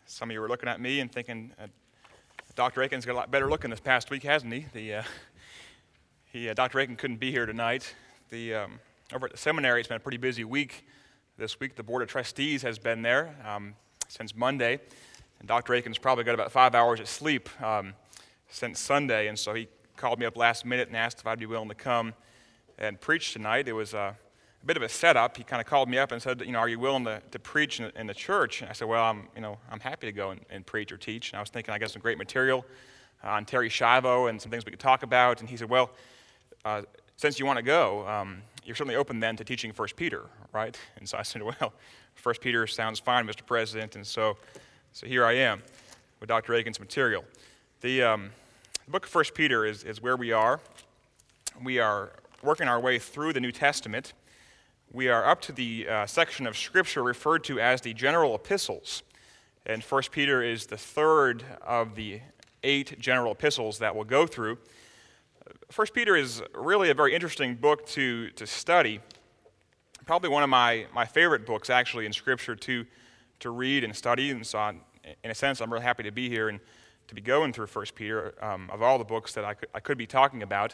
Some of you were looking at me and thinking, Dr. Aiken's got a lot better looking this past week, hasn't he? Dr. Aiken couldn't be here tonight. Over at the seminary, it's been a pretty busy week this week. The Board of Trustees has been there since Monday, and Dr. Aiken's probably got about 5 hours of sleep since Sunday, and so he called me up last minute and asked if I'd be willing to come and preach tonight. It was a bit of a setup. He kind of called me up and said, are you willing to preach in the church? And I said, well, I'm happy to go and preach or teach. And I was thinking I got some great material on Terry Schiavo and some things we could talk about. And he said, well, since you want to go, you're certainly open then to teaching 1 Peter, right? And so I said, well, 1 Peter sounds fine, Mr. President. And so here I am with Dr. Aiken's material. The book of 1 Peter is where we are. We are working our way through the New Testament. We are up to the section of Scripture referred to as the general epistles. And 1 Peter is the third of the 8 general epistles that we'll go through. 1 Peter is really a very interesting book to study. Probably one of my favorite books, actually, in Scripture to read and study. And so, in a sense, I'm really happy to be here and to be going through 1 Peter of all the books that I could be talking about.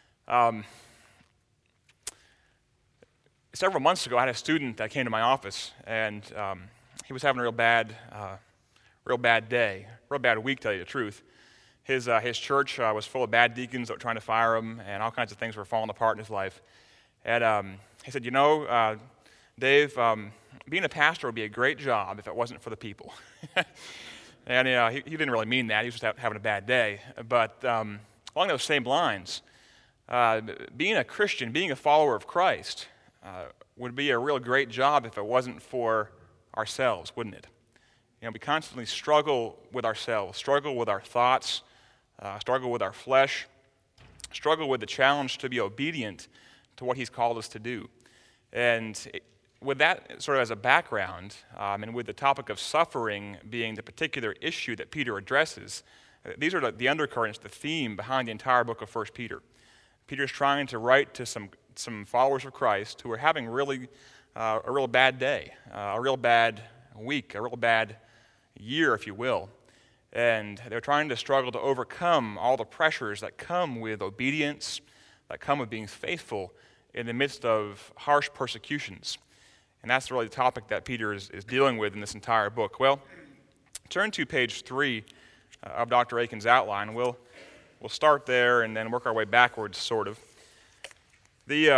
Several months ago, I had a student that came to my office, and he was having a real bad day, real bad week, to tell you the truth. His church was full of bad deacons that were trying to fire him, and all kinds of things were falling apart in his life. And he said, Dave, being a pastor would be a great job if it wasn't for the people. And he didn't really mean that. He was just having a bad day. But along those same lines, being a Christian, being a follower of Christ, would be a real great job if it wasn't for ourselves, wouldn't it? We constantly struggle with ourselves, struggle with our thoughts, struggle with our flesh, struggle with the challenge to be obedient to what He's called us to do. And with that sort of as a background, and with the topic of suffering being the particular issue that Peter addresses, these are the undercurrents, the theme behind the entire book of 1 Peter. Peter's trying to write to some followers of Christ who are having really a real bad day, a real bad week, a real bad year, if you will. And they're trying to struggle to overcome all the pressures that come with obedience, that come with being faithful in the midst of harsh persecutions. And that's really the topic that Peter is dealing with in this entire book. Well, turn to page 3 of Dr. Aiken's outline. We'll start there and then work our way backwards, sort of. The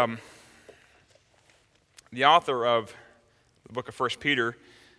author of the book of 1 Peter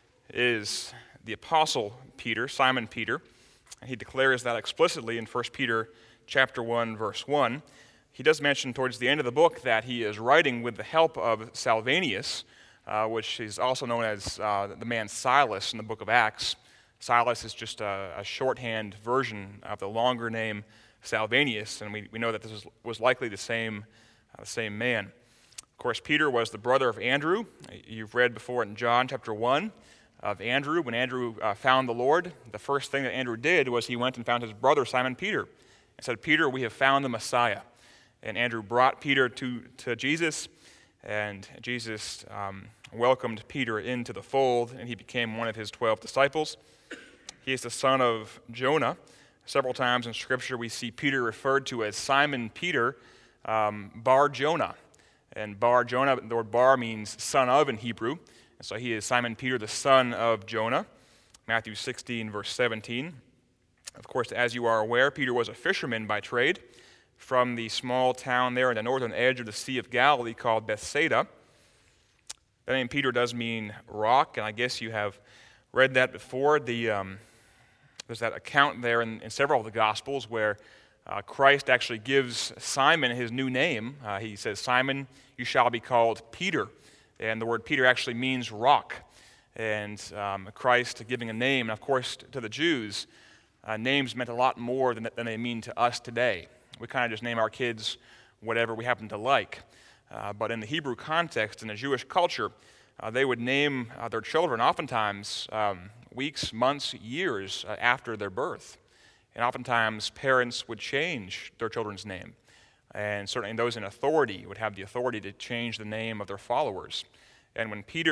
is the Apostle Peter, Simon Peter, and he declares that explicitly in 1 Peter chapter 1, verse 1. He does mention towards the end of the book that he is writing with the help of Salvanius, which is also known as the man Silas in the book of Acts. Silas is just a shorthand version of the longer name Salvanius, and we know that this was likely the same man. Of course, Peter was the brother of Andrew. You've read before in John chapter 1 of Andrew. When Andrew found the Lord, the first thing that Andrew did was he went and found his brother Simon Peter and said, Peter, we have found the Messiah. And Andrew brought Peter to Jesus, and Jesus welcomed Peter into the fold, and he became one of his 12 disciples. He is the son of Jonah. Several times in Scripture we see Peter referred to as Simon Peter, Bar Jonah. And Bar Jonah, the word bar means son of in Hebrew. And so he is Simon Peter, the son of Jonah. Matthew 16, verse 17. Of course, as you are aware, Peter was a fisherman by trade from the small town there on the northern edge of the Sea of Galilee called Bethsaida. The name Peter does mean rock, and I guess you have read that before. There's that account there in several of the Gospels where Christ actually gives Simon his new name. He says, Simon, you shall be called Peter. And the word Peter actually means rock. And Christ giving a name, and of course to the Jews, names meant a lot more than they mean to us today. We kind of just name our kids whatever we happen to like. But in the Hebrew context, in the Jewish culture, they would name their children oftentimes weeks, months, years after their birth. And oftentimes parents would change their children's name. And certainly those in authority would have the authority to change the name of their followers. And when Peter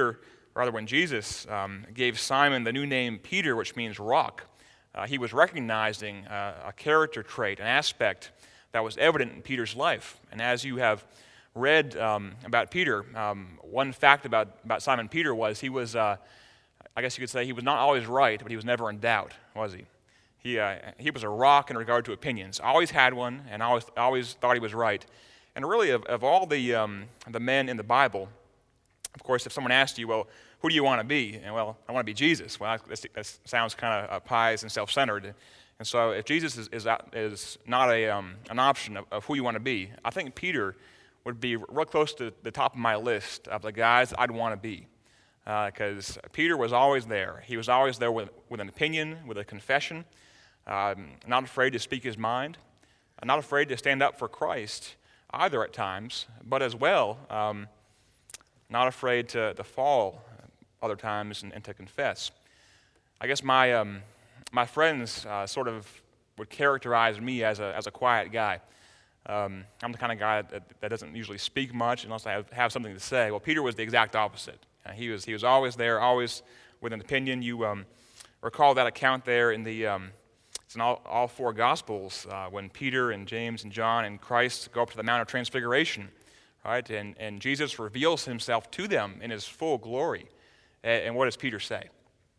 rather when Jesus gave Simon the new name Peter, which means rock, he was recognizing a character trait, an aspect that was evident in Peter's life. And as you have read about Peter, one fact about Simon Peter was he was, I guess you could say, he was not always right, but he was never in doubt, was he? He was a rock in regard to opinions. Always had one, and always thought he was right. And really, of all the men in the Bible, of course, if someone asked you, well, who do you want to be? And well, I want to be Jesus. Well, that sounds kind of pious and self-centered. And so if Jesus is not an option of who you want to be, I think Peter would be real close to the top of my list of the guys I'd want to be. Because Peter was always there. He was always there with an opinion, with a confession, not afraid to speak his mind, not afraid to stand up for Christ either at times, but as well, not afraid to fall other times and to confess. I guess my friends sort of would characterize me as a quiet guy. I'm the kind of guy that doesn't usually speak much unless I have something to say. Well, Peter was the exact opposite. He was always there, always with an opinion. You recall that account there in it's in all four Gospels when Peter and James and John and Christ go up to the Mount of Transfiguration, right? And Jesus reveals himself to them in his full glory. And what does Peter say?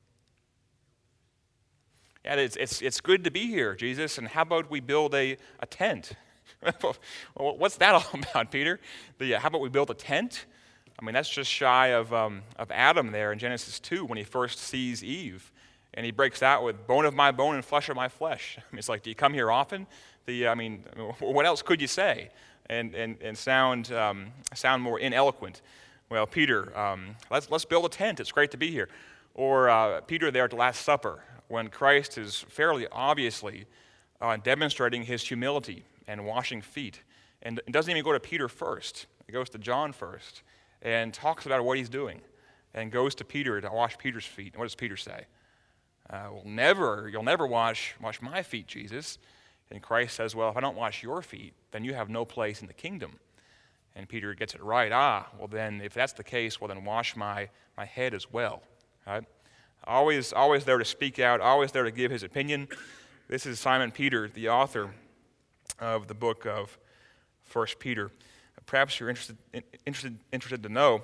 Yeah, it's good to be here, Jesus, and how about we build a tent? Well, what's that all about, Peter? How about we build a tent? I mean, that's just shy of Adam there in Genesis 2 when he first sees Eve. And he breaks out with bone of my bone and flesh of my flesh. I mean, it's like, do you come here often? What else could you say? And sound more ineloquent. Well, Peter, let's build a tent. It's great to be here. Or Peter there at the Last Supper when Christ is fairly obviously demonstrating his humility and washing feet. And it doesn't even go to Peter first. It goes to John first and talks about what he's doing and goes to Peter to wash Peter's feet. And what does Peter say? You'll never wash my feet, Jesus. And Christ says, well, if I don't wash your feet, then you have no place in the kingdom. And Peter gets it right. Well then, if that's the case, well then wash my head as well. Right? Always there to speak out, always there to give his opinion. This is Simon Peter, the author of the book of 1 Peter. Perhaps you're interested to know,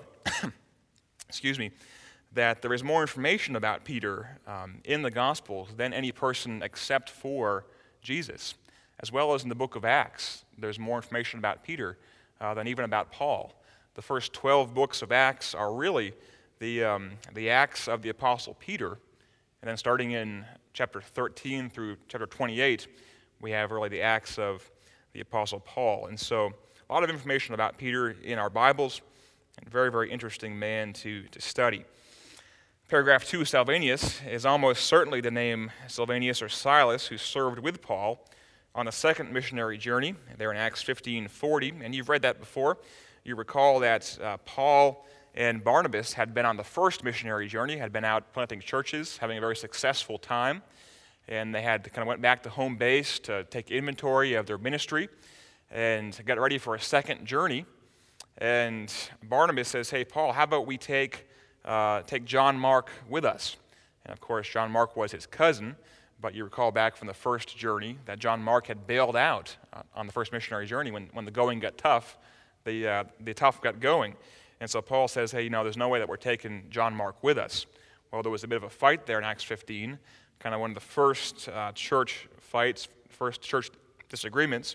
excuse me, that there is more information about Peter in the Gospels than any person except for Jesus, as well as in the book of Acts. There's more information about Peter than even about Paul. The first 12 books of Acts are really the Acts of the Apostle Peter, and then starting in chapter 13 through chapter 28, we have really the Acts of the Apostle Paul. And so a lot of information about Peter in our Bibles, and very, very interesting man to study. Paragraph 2, Silvanus, is almost certainly the name Silvanus or Silas, who served with Paul on a second missionary journey there in Acts 15:40, and you've read that before. You recall that Paul and Barnabas had been on the first missionary journey, had been out planting churches, having a very successful time, and they had kind of went back to home base to take inventory of their ministry and get ready for a second journey. And Barnabas says, hey, Paul, how about we take John Mark with us? And of course, John Mark was his cousin, but you recall back from the first journey that John Mark had bailed out on the first missionary journey when the going got tough, the tough got going. And so Paul says, hey, there's no way that we're taking John Mark with us. Well, there was a bit of a fight there in Acts 15, kind of one of the first church fights, first church disagreements.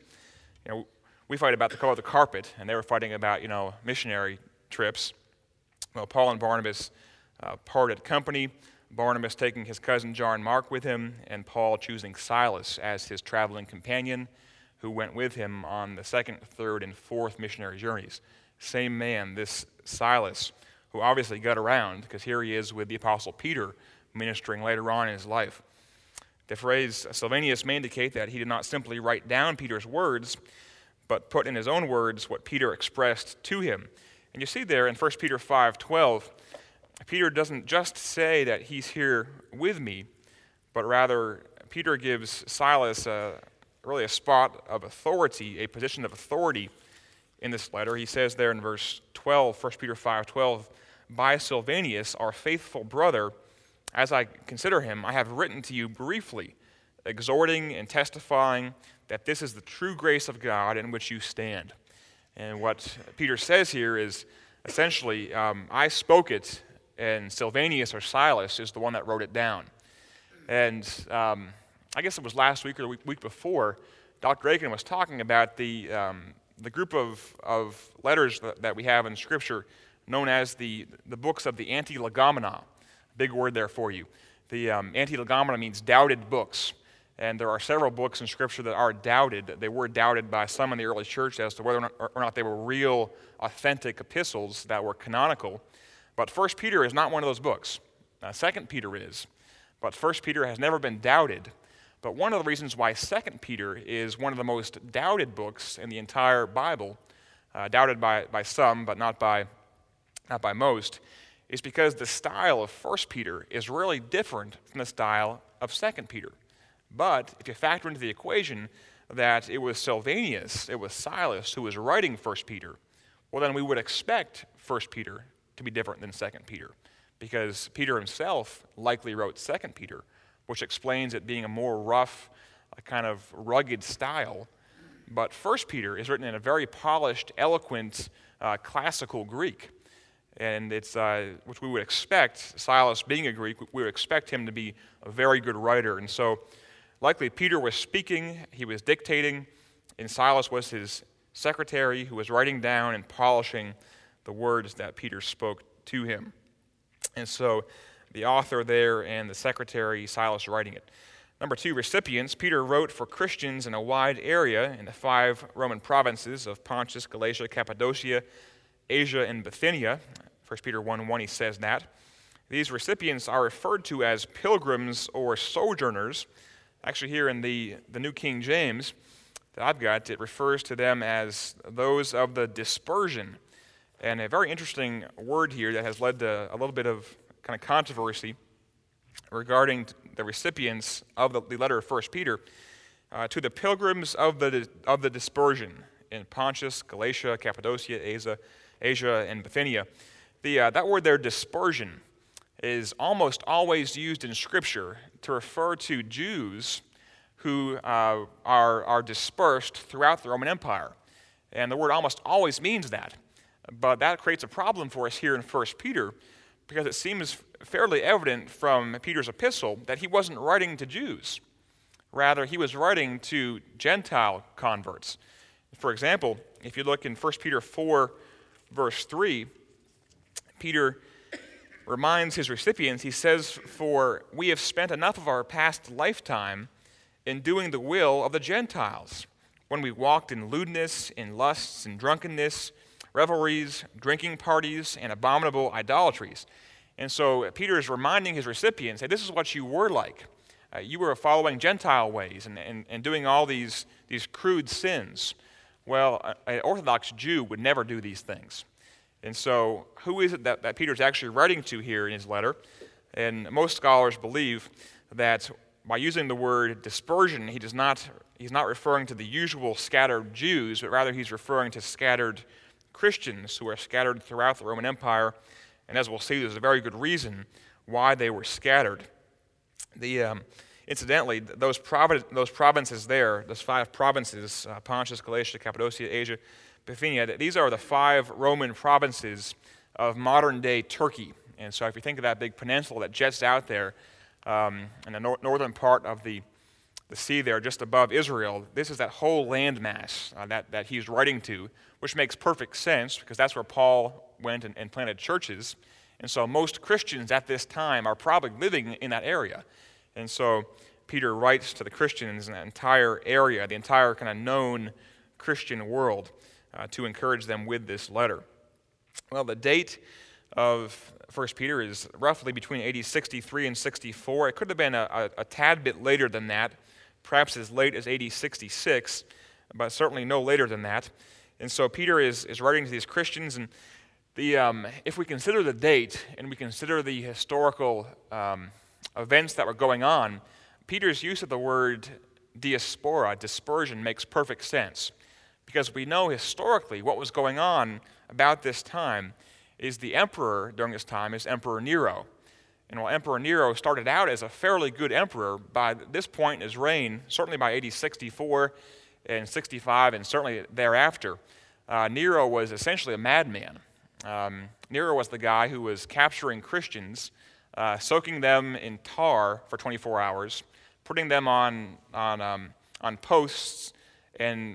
We fight about the color of the carpet, and they were fighting about, missionary trips. Well, Paul and Barnabas parted company, Barnabas taking his cousin John Mark with him, and Paul choosing Silas as his traveling companion, who went with him on the second, third, and fourth missionary journeys. Same man, this Silas, who obviously got around, because here he is with the Apostle Peter ministering later on in his life. The phrase Silvanus may indicate that he did not simply write down Peter's words, but put in his own words what Peter expressed to him. And you see there in 1 Peter 5:12, Peter doesn't just say that he's here with me, but rather Peter gives Silas really a spot of authority, a position of authority in this letter. He says there in verse 12, 1 Peter 5:12, by Silvanus, our faithful brother, as I consider him, I have written to you briefly, exhorting and testifying that this is the true grace of God in which you stand. And what Peter says here is essentially, I spoke it, and Silvanus or Silas is the one that wrote it down. And I guess it was last week or the week before, Dr. Aiken was talking about the group of letters that we have in Scripture known as the books of the Anti-Legomena. Big word there for you. The Anti-Legomena means doubted books. And there are several books in Scripture that are doubted. They were doubted by some in the early church as to whether or not they were real, authentic epistles that were canonical. But 1 Peter is not one of those books. 2 Peter is. But 1 Peter has never been doubted. But one of the reasons why 2 Peter is one of the most doubted books in the entire Bible, doubted by some, but not by most, is because the style of 1 Peter is really different from the style of 2 Peter. But if you factor into the equation that it was Silvanus, it was Silas who was writing 1 Peter, well then we would expect 1 Peter to be different than 2 Peter, because Peter himself likely wrote 2 Peter, which explains it being a more rough, kind of rugged style. But 1 Peter is written in a very polished, eloquent, classical Greek. And it's which we would expect, Silas being a Greek, we would expect him to be a very good writer. And so likely Peter was speaking, he was dictating, and Silas was his secretary who was writing down and polishing the words that Peter spoke to him. And so the author there and the secretary, Silas, writing it. Number 2, recipients. Peter wrote for Christians in a wide area in the 5 Roman provinces of Pontus, Galatia, Cappadocia, Asia, and Bithynia. 1 Peter 1:1, he says that. These recipients are referred to as pilgrims or sojourners. Actually, here in the New King James that I've got, it refers to them as those of the dispersion. And a very interesting word here that has led to a little bit of kind of controversy regarding the recipients of the letter of 1 Peter, to the pilgrims of the dispersion in Pontus, Galatia, Cappadocia, Asia, and Bithynia. That word there, dispersion, is almost always used in Scripture to refer to Jews who are dispersed throughout the Roman Empire. And the word almost always means that. But that creates a problem for us here in 1 Peter, because it seems fairly evident from Peter's epistle that he wasn't writing to Jews. Rather, he was writing to Gentile converts. For example, if you look in 1 Peter 4, verse 3, Peter reminds his recipients, he says, "For we have spent enough of our past lifetime in doing the will of the Gentiles, when we walked in lewdness, in lusts, in drunkenness, revelries, drinking parties, and abominable idolatries." And so Peter is reminding his recipients, hey, this is what you were like. You were following Gentile ways and doing all these crude sins. Well, an Orthodox Jew would never do these things. And so who is it that Peter's actually writing to here in his letter? And most scholars believe that by using the word dispersion, he's not referring to the usual scattered Jews, but rather he's referring to scattered Christians who are scattered throughout the Roman Empire. And as we'll see, there's a very good reason why they were scattered. Incidentally, those provinces there, those 5 provinces, Pontus, Galatia, Cappadocia, Asia, Bithynia, these are the 5 Roman provinces of modern-day Turkey. And so if you think of that big peninsula that jets out there in the northern part of the sea there just above Israel, this is that whole landmass that he's writing to, which makes perfect sense because that's where Paul went and planted churches. And so most Christians at this time are probably living in that area. And so Peter writes to the Christians in that entire area, the entire kind of known Christian world, to encourage them with this letter. Well, the date of 1 Peter is roughly between AD 63 and 64. It could have been a tad bit later than that, perhaps as late as AD 66, but certainly no later than that. And so Peter is writing to these Christians, and if we consider the date and we consider the historical events that were going on, Peter's use of the word diaspora, dispersion, makes perfect sense. Because we know historically what was going on about this time is the emperor during this time is Emperor Nero. And while Emperor Nero started out as a fairly good emperor, by this point in his reign, certainly by AD 64 and 65 and certainly thereafter, Nero was essentially a madman. Nero was the guy who was capturing Christians, soaking them in tar for 24 hours, putting them on posts, and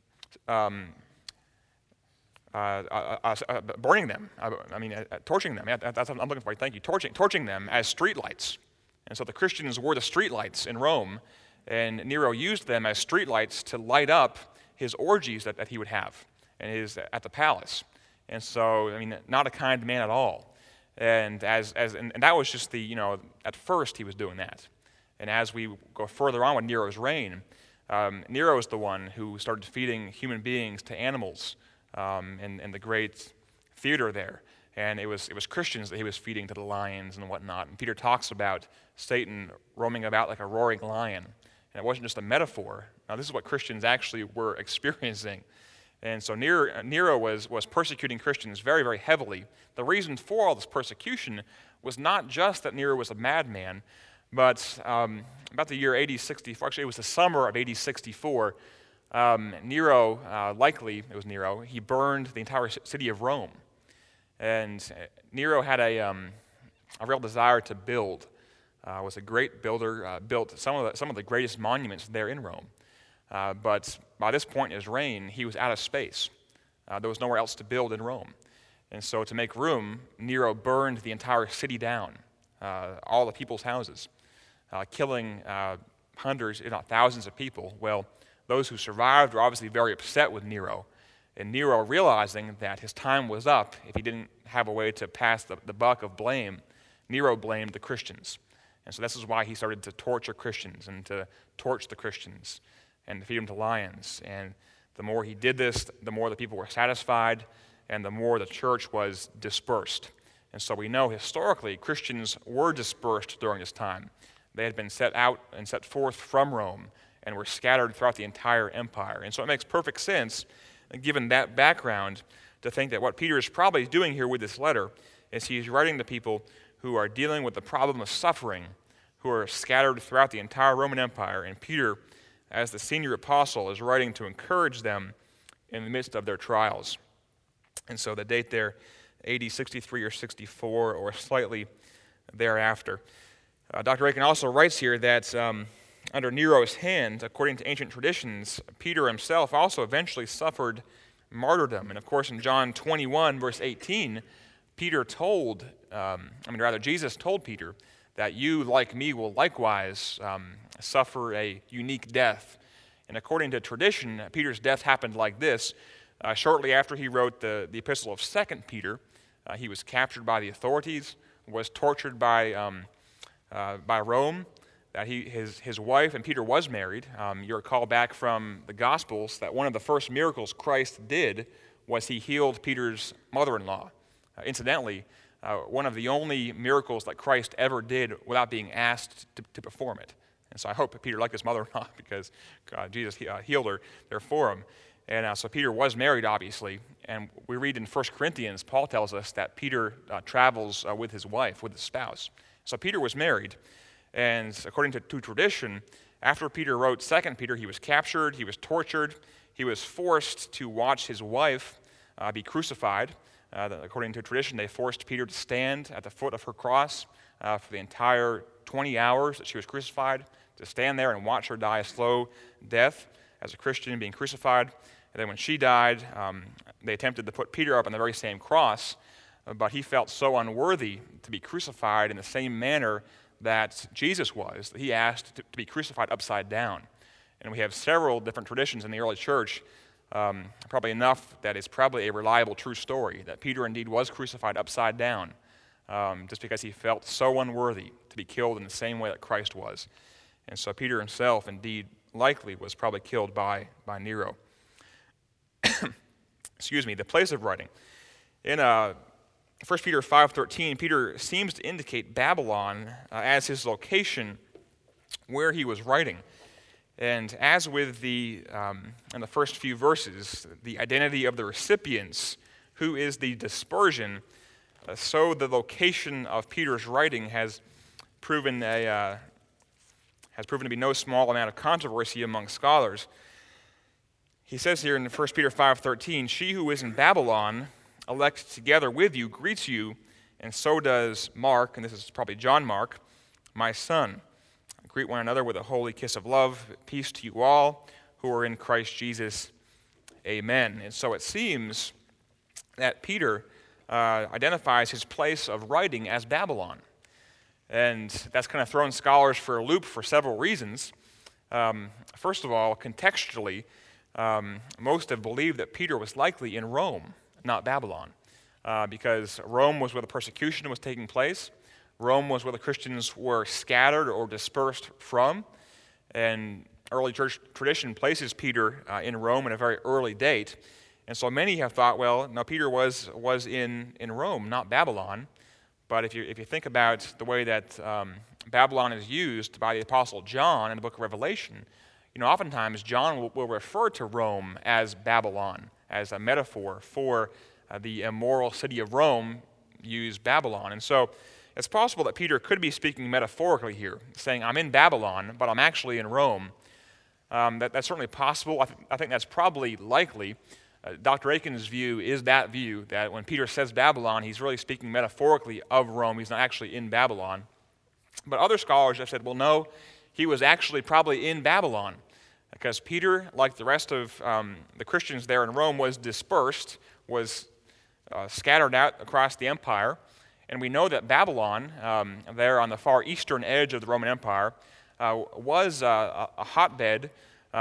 burning them. Torching them. Yeah, that's what I'm looking for. Thank you. Torching them as streetlights. And so the Christians were the streetlights in Rome, and Nero used them as streetlights to light up his orgies that he would have at the palace. And so, not a kind man at all. And that was just at first he was doing that. And as we go further on with Nero's reign, Nero is the one who started feeding human beings to animals in the great theater there. And it was Christians that he was feeding to the lions and whatnot. And Peter talks about Satan roaming about like a roaring lion. And it wasn't just a metaphor. Now, this is what Christians actually were experiencing. And so Nero was persecuting Christians very, very heavily. The reason for all this persecution was not just that Nero was a madman, but about the year AD 64, actually it was the summer of AD 64, Nero, he burned the entire city of Rome. And Nero had a real desire to build, was a great builder, built some of the greatest monuments there in Rome. But by this point in his reign, he was out of space. There was nowhere else to build in Rome. And so to make room, Nero burned the entire city down, all the people's houses, killing hundreds, if not thousands of people. Well, those who survived were obviously very upset with Nero. And Nero, realizing that his time was up, if he didn't have a way to pass the buck of blame, Nero blamed the Christians. And so this is why he started to torture Christians and to torch the Christians and to feed them to lions. And the more he did this, the more the people were satisfied, and the more the church was dispersed. And so we know historically Christians were dispersed during this time. They had been set out and set forth from Rome and were scattered throughout the entire empire. And so it makes perfect sense, given that background, to think that what Peter is probably doing here with this letter is he's writing to people who are dealing with the problem of suffering, who are scattered throughout the entire Roman Empire. And Peter, as the senior apostle, is writing to encourage them in the midst of their trials. And so the date there, AD 63 or 64, or slightly thereafter. Dr. Aiken also writes here that under Nero's hand, according to ancient traditions, Peter himself also eventually suffered martyrdom. And of course, in John 21, verse 18, Jesus told Peter that you, like me, will likewise suffer a unique death. And according to tradition, Peter's death happened like this. Shortly after he wrote the epistle of 2 Peter, he was captured by the authorities, was tortured by Rome, that his wife, and Peter was married. You recall back from the Gospels that one of the first miracles Christ did was he healed Peter's mother-in-law. Incidentally, one of the only miracles that Christ ever did without being asked to perform it. And so I hope Peter liked his mother-in-law because Jesus healed her there for him. And so Peter was married, obviously. And we read in 1 Corinthians, Paul tells us that Peter travels with his wife, with his spouse. So Peter was married. And according to tradition, after Peter wrote 2 Peter, he was captured, he was tortured, he was forced to watch his wife be crucified. According to tradition, they forced Peter to stand at the foot of her cross for the entire 20 hours that she was crucified, to stand there and watch her die a slow death as a Christian being crucified. And then when she died, they attempted to put Peter up on the very same cross, but he felt so unworthy to be crucified in the same manner that Jesus was, that he asked to be crucified upside down. And we have several different traditions in the early church, probably enough that it's probably a reliable, true story, that Peter indeed was crucified upside down, just because he felt so unworthy to be killed in the same way that Christ was. And so Peter himself, indeed, likely was probably killed by Nero. Excuse me, the place of writing. In 1 Peter 5:13, Peter seems to indicate Babylon as his location where he was writing. And as with in the first few verses, the identity of the recipients, who is the dispersion, So the location of Peter's writing has proven to be no small amount of controversy among scholars. He says here in 1 Peter 5:13, "She who is in Babylon, elected together with you, greets you, and so does Mark," and this is probably John Mark, "my son. Greet one another with a holy kiss of love. Peace to you all who are in Christ Jesus. Amen." And so it seems that Peter identifies his place of writing as Babylon. And that's kind of thrown scholars for a loop for several reasons. First of all, contextually, most have believed that Peter was likely in Rome, not Babylon, because Rome was where the persecution was taking place. Rome was where the Christians were scattered or dispersed from, and early church tradition places Peter in Rome at a very early date. And so many have thought, well, no, Peter was in Rome, not Babylon. But if you think about the way that Babylon is used by the Apostle John in the book of Revelation, oftentimes John will refer to Rome as Babylon, as a metaphor for the immoral city of Rome, use Babylon. And so it's possible that Peter could be speaking metaphorically here, saying, I'm in Babylon, but I'm actually in Rome. That's certainly possible. I think that's probably likely. Dr. Aiken's view is that view, that when Peter says Babylon, he's really speaking metaphorically of Rome. He's not actually in Babylon. But other scholars have said, well, no, he was actually probably in Babylon, because Peter, like the rest of the Christians there in Rome, was dispersed, was scattered out across the empire. And we know that Babylon, there on the far eastern edge of the Roman Empire, was a hotbed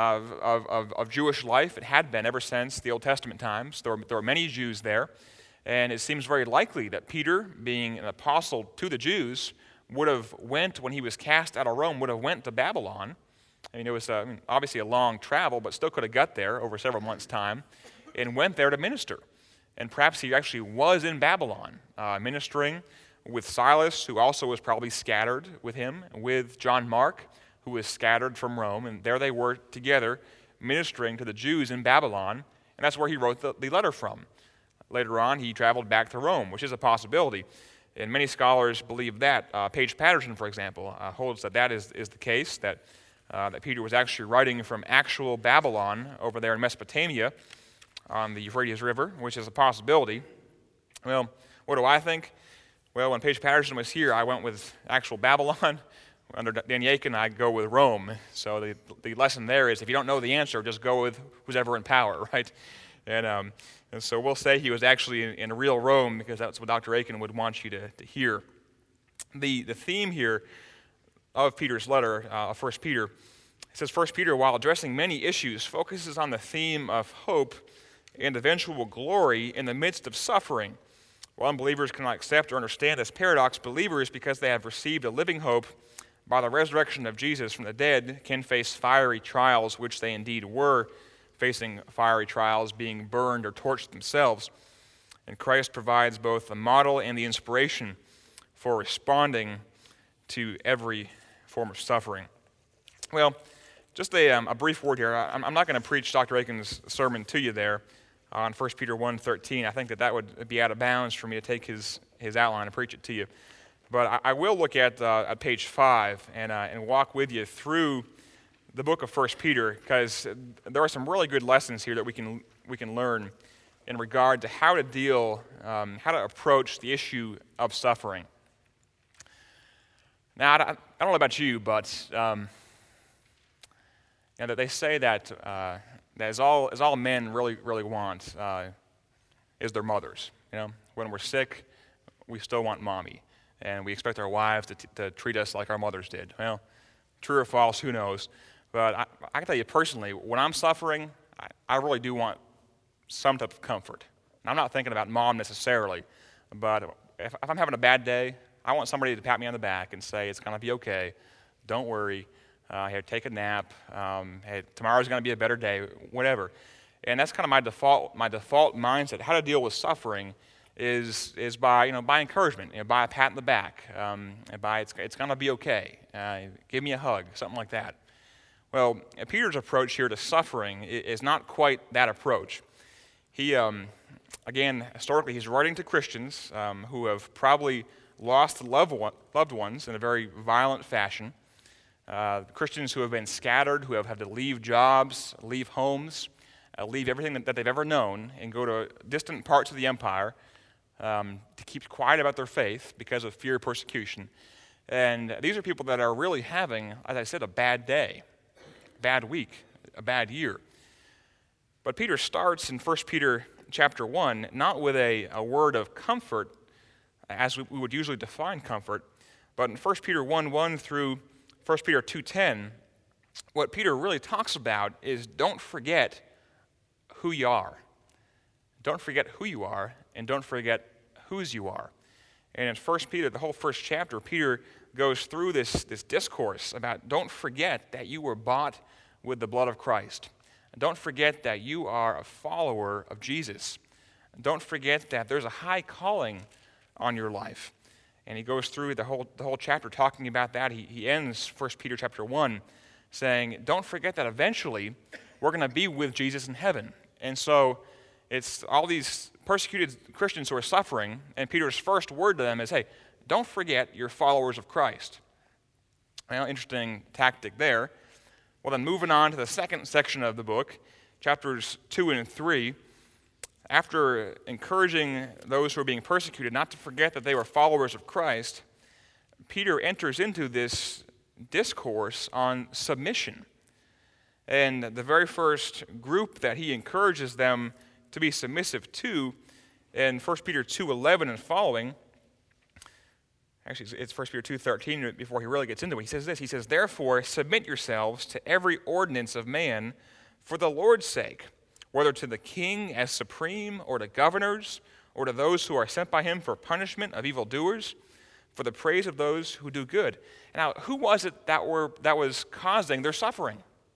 of Jewish life. It had been ever since the Old Testament times. There were many Jews there, and it seems very likely that Peter, being an apostle to the Jews, would have went, when he was cast out of Rome, would have went to Babylon. I mean, it was obviously a long travel, but still could have got there over several months' time, and went there to minister. And perhaps he actually was in Babylon, ministering with Silas, who also was probably scattered with him, with John Mark, who was scattered from Rome, and there they were together ministering to the Jews in Babylon, and that's where he wrote the letter from. Later on, he traveled back to Rome, which is a possibility, and many scholars believe that. Paige Patterson, for example, holds that is the case, that Peter was actually writing from actual Babylon over there in Mesopotamia on the Euphrates River, which is a possibility. Well, what do I think? Well, when Paige Patterson was here, I went with actual Babylon. Under Dan Aiken, I go with Rome. So the lesson there is, if you don't know the answer, just go with who's ever in power, right? And so we'll say he was actually in real Rome, because that's what Dr. Aiken would want you to hear. The theme here of Peter's letter, 1 Peter, it says, 1 Peter, while addressing many issues, focuses on the theme of hope and eventual glory in the midst of suffering. While unbelievers cannot accept or understand this paradox, believers, because they have received a living hope by the resurrection of Jesus from the dead, can face fiery trials, which they indeed were facing fiery trials, being burned or torched themselves. And Christ provides both the model and the inspiration for responding to every form of suffering. Well, just a brief word here. I'm not going to preach Dr. Aiken's sermon to you there on 1 Peter 1:13. I think that would be out of bounds for me to take his outline and preach it to you. But I will look at page 5 and walk with you through the book of 1 Peter, because there are some really good lessons here that we can learn in regard to how to approach the issue of suffering. Now, I don't know about you, but that they say that as all men really want is their mothers. When we're sick, we still want mommy. And we expect our wives to treat us like our mothers did. Well, true or false, who knows? But I can tell you personally, when I'm suffering, I really do want some type of comfort. And I'm not thinking about mom necessarily, but if I'm having a bad day, I want somebody to pat me on the back and say, it's going to be okay. Don't worry. Hey, take a nap. Hey, tomorrow's going to be a better day, whatever. And that's kind of my default mindset. How to deal with suffering is by encouragement, by a pat in the back, by it's going to be okay. Give me a hug, something like that. Well, Peter's approach here to suffering is not quite that approach. He Again, historically, he's writing to Christians who have probably lost loved ones in a very violent fashion. Christians who have been scattered, who have had to leave jobs, leave homes, leave everything that they've ever known and go to distant parts of the empire to keep quiet about their faith because of fear of persecution. And these are people that are really having, as I said, a bad day, bad week, a bad year. But Peter starts in 1 Peter chapter 1 not with a word of comfort, as we would usually define comfort, but in 1 Peter 1:1 through 1 Peter 2:10, what Peter really talks about is don't forget who you are. Don't forget who you are, and don't forget whose you are. And in 1 Peter, the whole first chapter, Peter goes through this discourse about don't forget that you were bought with the blood of Christ. Don't forget that you are a follower of Jesus. Don't forget that there's a high calling on your life. And he goes through the whole chapter talking about that. He ends 1 Peter chapter 1 saying, don't forget that eventually we're going to be with Jesus in heaven. And so it's all these persecuted Christians who are suffering, and Peter's first word to them is, hey, don't forget you're followers of Christ. Well, interesting tactic there. Well, then moving on to the second section of the book, chapters 2 and 3, after encouraging those who are being persecuted not to forget that they were followers of Christ, Peter enters into this discourse on submission. And the very first group that he encourages them to be submissive to in 1 Peter 2:11 and following, actually it's 1 Peter 2:13 before he really gets into it, he says this, he says, therefore submit yourselves to every ordinance of man for the Lord's sake, whether to the king as supreme, or to governors, or to those who are sent by him for punishment of evildoers, for the praise of those who do good. Now, who was it that was causing their suffering?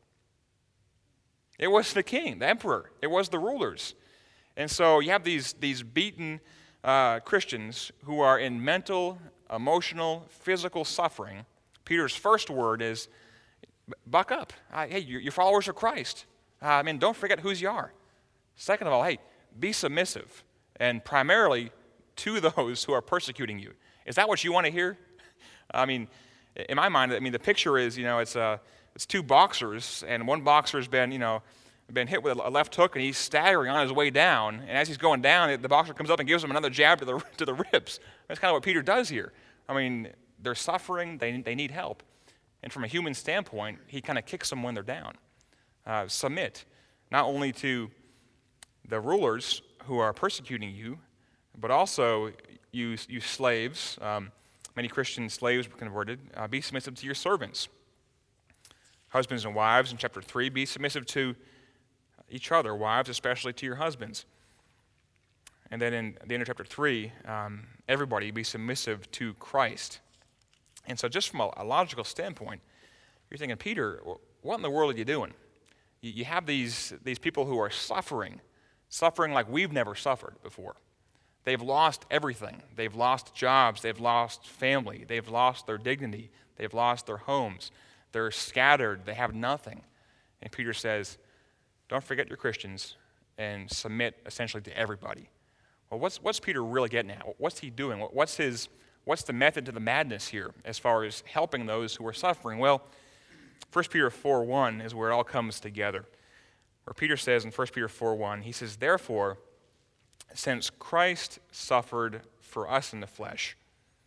It was the king, the emperor. It was the rulers. And so you have these beaten Christians who are in mental, emotional, physical suffering. Peter's first word is, buck up. Hey, you're followers of Christ. Don't forget whose you are. Second of all, hey, be submissive, and primarily to those who are persecuting you. Is that what you want to hear? In my mind, the picture is, it's two boxers, and one boxer's been hit with a left hook, and he's staggering on his way down. And as he's going down, the boxer comes up and gives him another jab to the ribs. That's kind of what Peter does here. They're suffering, they need help. And from a human standpoint, he kind of kicks them when they're down. Submit, not only to the rulers who are persecuting you, but also you slaves. Many Christian slaves were converted. Be submissive to your servants. Husbands and wives, in chapter 3, be submissive to each other, wives especially to your husbands. And then in the end of chapter 3, everybody be submissive to Christ. And so just from a logical standpoint, you're thinking, Peter, what in the world are you doing? You have these people who are suffering like we've never suffered before. They've lost everything. They've lost jobs. They've lost family. They've lost their dignity. They've lost their homes. They're scattered. They have nothing. And Peter says, don't forget your Christians and submit essentially to everybody. Well, what's Peter really getting at? What's he doing? What's the method to the madness here as far as helping those who are suffering? Well, 1 Peter 4:1 is where it all comes together. Where Peter says in 1 Peter 4:1, he says, therefore, since Christ suffered for us in the flesh,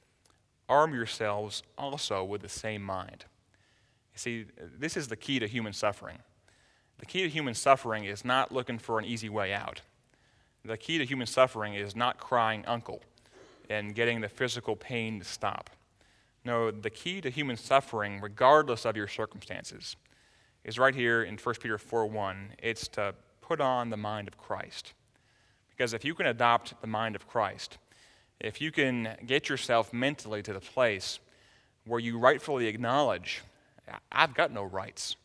arm yourselves also with the same mind. You see, this is the key to human suffering. The key to human suffering is not looking for an easy way out. The key to human suffering is not crying uncle and getting the physical pain to stop. No, the key to human suffering, regardless of your circumstances, is right here in 1 Peter 4:1. It's to put on the mind of Christ. Because if you can adopt the mind of Christ, if you can get yourself mentally to the place where you rightfully acknowledge, I've got no rights.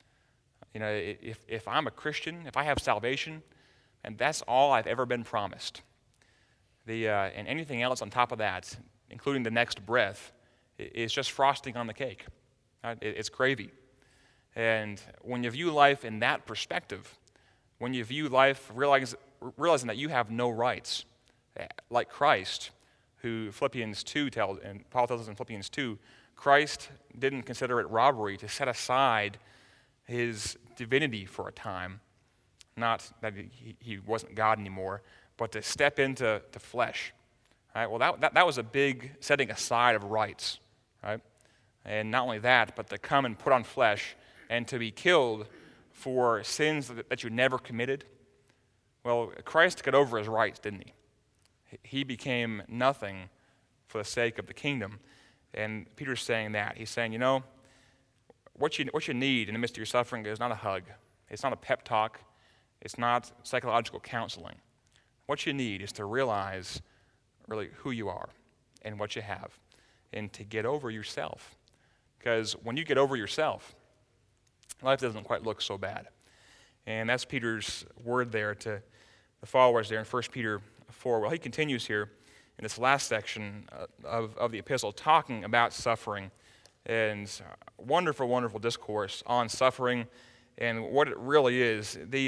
If I'm a Christian, if I have salvation, and that's all I've ever been promised, and anything else on top of that, including the next breath, is just frosting on the cake. It's gravy. And when you view life in that perspective, when you view life realizing that you have no rights. Like Christ, who Philippians 2 tells, and Paul tells us in Philippians 2, Christ didn't consider it robbery to set aside his divinity for a time. Not that he wasn't God anymore, but to step into flesh. Right? Well, that was a big setting aside of rights. Right? And not only that, but to come and put on flesh and to be killed for sins that you never committed. Well, Christ got over his rights, didn't he? He became nothing for the sake of the kingdom. And Peter's saying that. He's saying, what you need in the midst of your suffering is not a hug. It's not a pep talk. It's not psychological counseling. What you need is to realize really who you are and what you have, and to get over yourself. Because when you get over yourself, life doesn't quite look so bad. And that's Peter's word there to the followers there in 1 Peter 4. Well, he continues here in this last section of the epistle talking about suffering, and wonderful, wonderful discourse on suffering and what it really is. The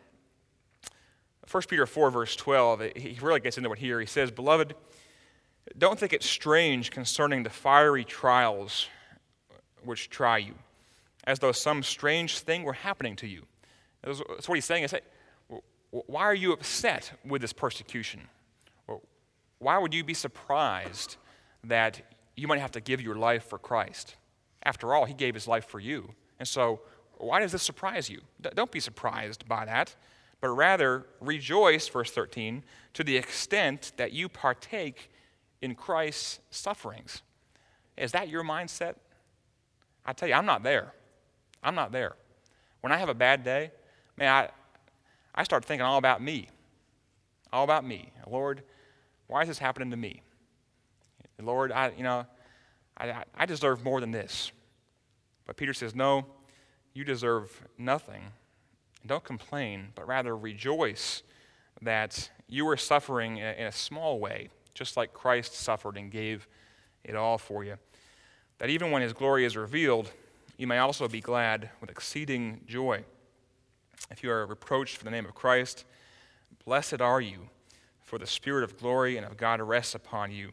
1 Peter 4, verse 12, he really gets into it here. He says, "Beloved, don't think it strange concerning the fiery trials which try you, as though some strange thing were happening to you." That's what he's saying. Why are you upset with this persecution? Why would you be surprised that you might have to give your life for Christ? After all, he gave his life for you. And so, why does this surprise you? Don't be surprised by that, but rather rejoice, verse 13, to the extent that you partake in Christ's sufferings. Is that your mindset? I tell you, I'm not there. I'm not there. When I have a bad day, man, I start thinking all about me. All about me. Lord, why is this happening to me? Lord, I deserve more than this. But Peter says, no, you deserve nothing. Don't complain, but rather rejoice that you are suffering in a small way, just like Christ suffered and gave it all for you. That even when his glory is revealed, you may also be glad with exceeding joy. If you are reproached for the name of Christ, blessed are you, for the Spirit of glory and of God rests upon you.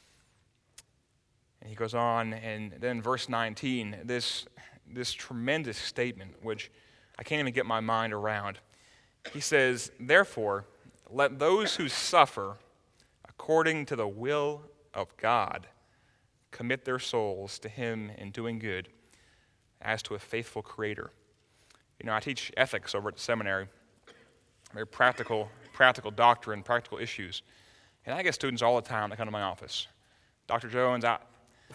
And he goes on, and then verse 19, this tremendous statement, which I can't even get my mind around. He says, "Therefore, let those who suffer according to the will of God commit their souls to him in doing good, as to a faithful Creator." I teach ethics over at the seminary, very practical doctrine, practical issues. And I get students all the time that come to my office. Dr. Jones, I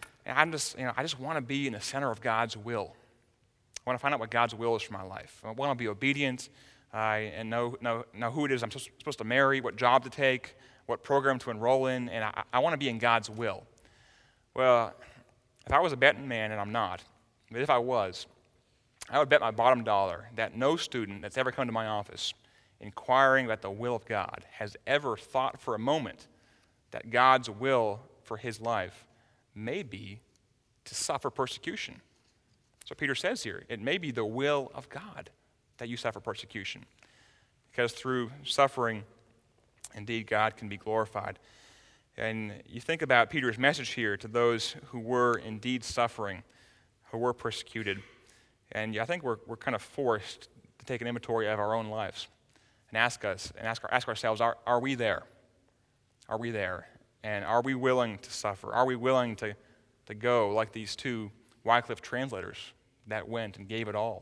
just want to be in the center of God's will. I want to find out what God's will is for my life. I want to be obedient and know who it is I'm supposed to marry, what job to take, what program to enroll in, and I want to be in God's will. Well, if I was a betting man, and I'm not, but if I was, I would bet my bottom dollar that no student that's ever come to my office inquiring about the will of God has ever thought for a moment that God's will for his life may be to suffer persecution. So Peter says here, it may be the will of God that you suffer persecution, because through suffering, indeed, God can be glorified. And you think about Peter's message here to those who were indeed suffering, who were persecuted, and I think we're kind of forced to take an inventory of our own lives and ask ourselves, are we there? Are we there? And are we willing to suffer? Are we willing to go like these two Wycliffe translators that went and gave it all,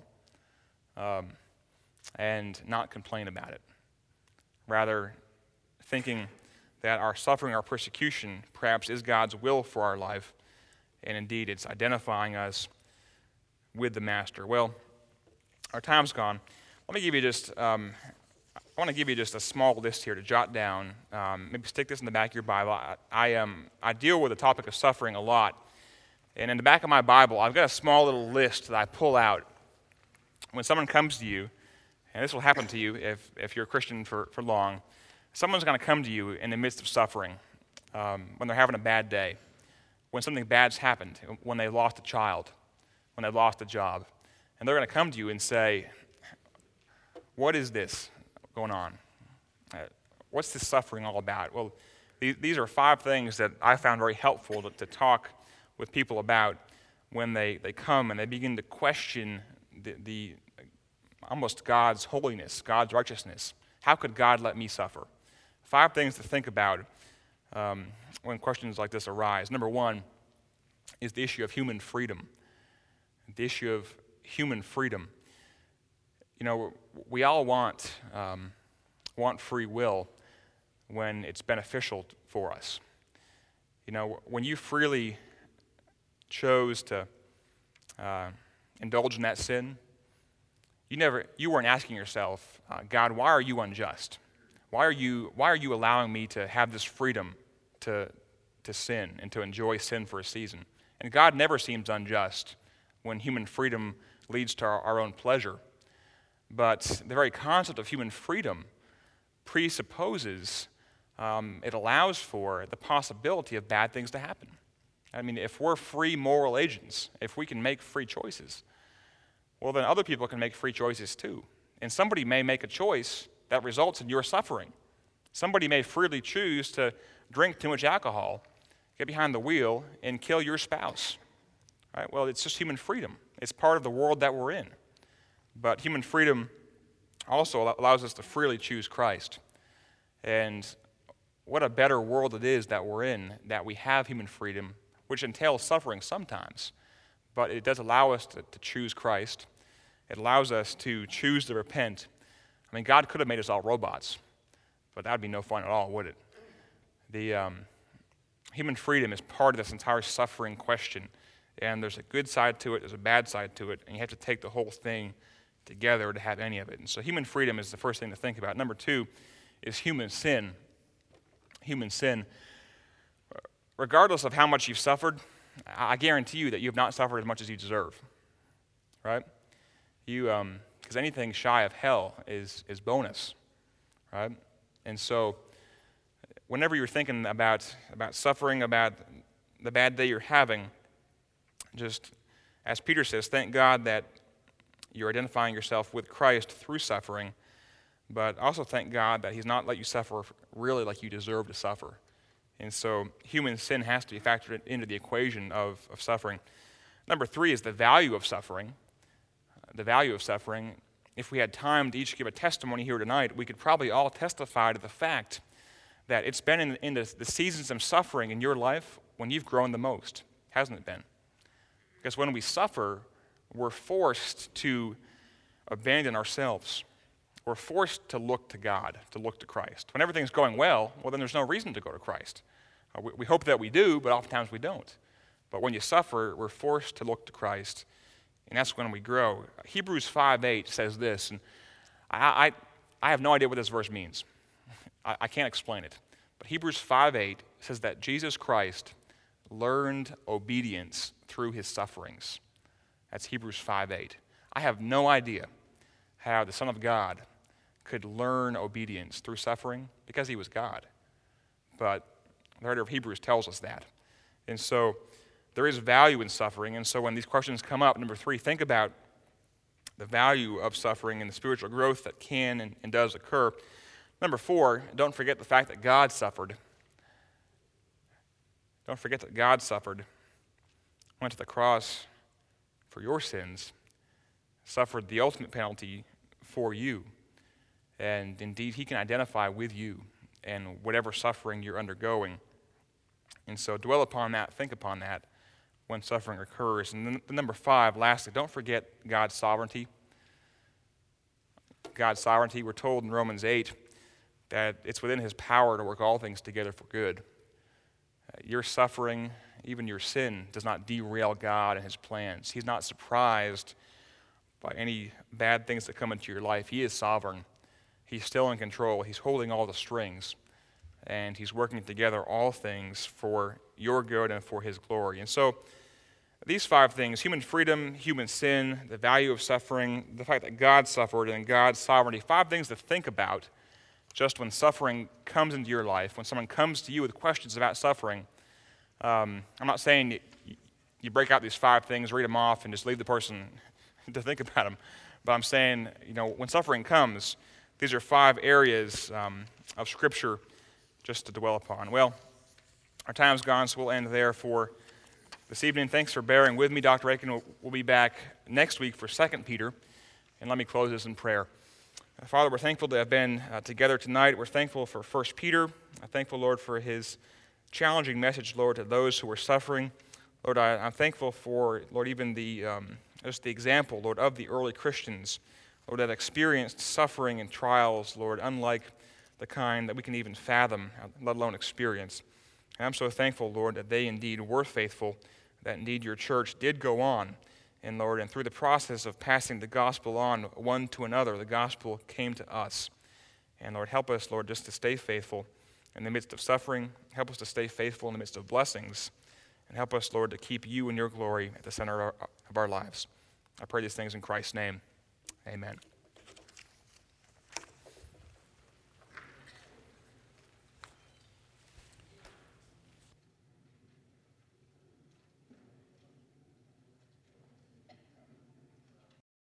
and not complain about it? Rather, thinking that our suffering, our persecution, perhaps is God's will for our life, and indeed it's identifying us with the Master. Well, our time's gone. Let me give you just, I want to give you just a small list here to jot down. Maybe stick this in the back of your Bible. I deal with the topic of suffering a lot. And in the back of my Bible, I've got a small little list that I pull out when someone comes to you, and this will happen to you if you're a Christian for long. Someone's going to come to you in the midst of suffering, when they're having a bad day, when something bad's happened, when they lost a child, when they lost a job. And they're going to come to you and say, what is this going on? What's this suffering all about? Well, these are 5 things that I found very helpful to talk with people about when they come and they begin to question the almost God's holiness, God's righteousness. How could God let me suffer? 5 things to think about when questions like this arise. Number 1 is the issue of human freedom. The issue of human freedom. You know, we all want free will when it's beneficial for us. You know, when you freely chose to indulge in that sin, you weren't asking yourself, God, why are you unjust? Why are you allowing me to have this freedom to sin and to enjoy sin for a season? And God never seems unjust when human freedom leads to our own pleasure. But the very concept of human freedom presupposes, it allows for the possibility of bad things to happen. I mean, if we're free moral agents, if we can make free choices, well, then other people can make free choices too. And somebody may make a choice that results in your suffering. Somebody may freely choose to drink too much alcohol, get behind the wheel, and kill your spouse. Right? Well, it's just human freedom. It's part of the world that we're in. But human freedom also allows us to freely choose Christ. And what a better world it is that we're in, that we have human freedom, which entails suffering sometimes. But it does allow us to choose Christ. It allows us to choose to repent. I mean, God could have made us all robots, but that would be no fun at all, would it? The human freedom is part of this entire suffering question. And there's a good side to it, there's a bad side to it, and you have to take the whole thing together to have any of it. And so human freedom is the first thing to think about. Number 2 is human sin. Human sin. Regardless of how much you've suffered, I guarantee you that you have not suffered as much as you deserve. Right? Because anything shy of hell is bonus. Right? And so whenever you're thinking about suffering, about the bad day you're having, just as Peter says, thank God that you're identifying yourself with Christ through suffering, but also thank God that he's not let you suffer really like you deserve to suffer. And so human sin has to be factored into the equation of suffering. Number 3 is the value of suffering. The value of suffering. If we had time to each give a testimony here tonight, we could probably all testify to the fact that it's been in the seasons of suffering in your life when you've grown the most, hasn't it been? Because when we suffer, we're forced to abandon ourselves. We're forced to look to God, to look to Christ. When everything's going well, then there's no reason to go to Christ. We hope that we do, but oftentimes we don't. But when you suffer, we're forced to look to Christ, and that's when we grow. Hebrews 5:8 says this, and I have no idea what this verse means. I can't explain it. But Hebrews 5:8 says that Jesus Christ learned obedience through his sufferings. That's Hebrews 5:8. I have no idea how the Son of God could learn obedience through suffering because he was God. But the writer of Hebrews tells us that. And so there is value in suffering. And so when these questions come up, number 3, think about the value of suffering and the spiritual growth that can and does occur. Number 4, don't forget the fact that God suffered. Don't forget that God suffered, went to the cross for your sins, suffered the ultimate penalty for you. And indeed, he can identify with you and whatever suffering you're undergoing. And so dwell upon that, think upon that when suffering occurs. And then number 5, lastly, don't forget God's sovereignty. God's sovereignty, we're told in Romans 8 that it's within his power to work all things together for good. Your suffering, even your sin, does not derail God and his plans. He's not surprised by any bad things that come into your life. He is sovereign. He's still in control. He's holding all the strings. And he's working together all things for your good and for his glory. And so these 5 things, human freedom, human sin, the value of suffering, the fact that God suffered, and God's sovereignty, 5 things to think about just when suffering comes into your life, when someone comes to you with questions about suffering. I'm not saying you break out these 5 things, read them off, and just leave the person to think about them. But I'm saying, when suffering comes, These are 5 areas of Scripture just to dwell upon. Well, our time's gone, so we'll end there for this evening. Thanks for bearing with me. Dr. Aiken will be back next week for 2 Peter. And let me close this in prayer. Father, we're thankful to have been together tonight. We're thankful for 1 Peter. I'm thankful, Lord, for his challenging message, Lord, to those who are suffering. Lord, I'm thankful for, Lord, even just the example, Lord, of the early Christians, Lord, that experienced suffering and trials, Lord, unlike the kind that we can even fathom, let alone experience. And I'm so thankful, Lord, that they indeed were faithful, that indeed your church did go on. And Lord, and through the process of passing the gospel on one to another, the gospel came to us. And Lord, help us, Lord, just to stay faithful in the midst of suffering. Help us to stay faithful in the midst of blessings. And help us, Lord, to keep you and your glory at the center of our lives. I pray these things in Christ's name. Amen.